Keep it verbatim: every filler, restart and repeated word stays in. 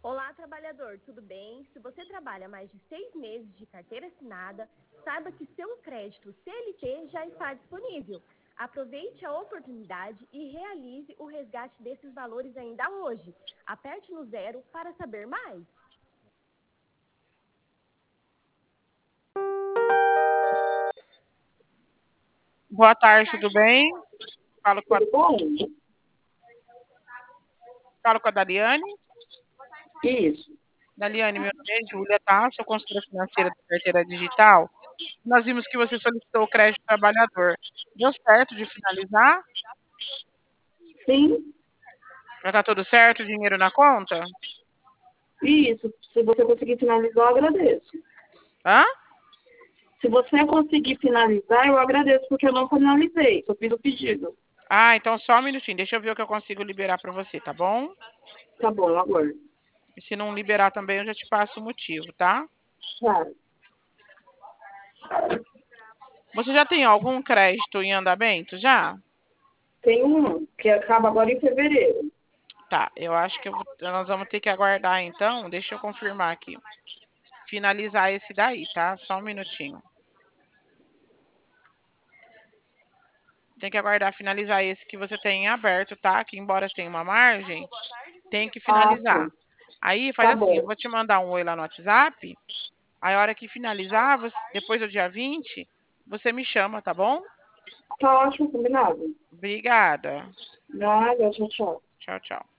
Olá, trabalhador, tudo bem? Se você trabalha mais de seis meses de carteira assinada, saiba que seu crédito C L T já está disponível. Aproveite a oportunidade e realize o resgate desses valores ainda hoje. Aperte no zero para saber mais. Boa tarde, tudo bem? Falo com a, Tudo bom? falo com a Daliane. Isso. Daliane, meu nome é Júlia, tá? Sou consultora financeira da carteira digital. Nós vimos que você solicitou o crédito trabalhador. Deu certo de finalizar? Sim, Já tá tudo certo? Dinheiro na conta? isso. Se você conseguir finalizar, eu agradeço. Hã? Se você conseguir finalizar, eu agradeço, porque eu não finalizei. Só fiz o pedido. Ah, então só um minutinho. Deixa eu ver o que eu consigo liberar para você, tá bom? Tá bom, eu aguardo. E se não liberar também, eu já te passo o motivo, tá? Tá. Você já tem algum crédito em andamento? Já? Tem um que acaba agora em fevereiro. Tá, eu acho que eu vou- nós vamos ter que aguardar então. Deixa eu confirmar aqui. Finalizar esse daí, tá? Só um minutinho. Tem que aguardar finalizar esse que você tem em aberto, tá? Que embora tenha uma margem, tem que Ah, finalizar. sim. Aí faz Tá assim, eu bom. vou te mandar um oi lá no WhatsApp. Aí a hora que finalizar, você- depois do dia vinte, você me chama, tá bom? Tá ótimo, combinado. Obrigada. Nada, tchau, tchau. Tchau, tchau.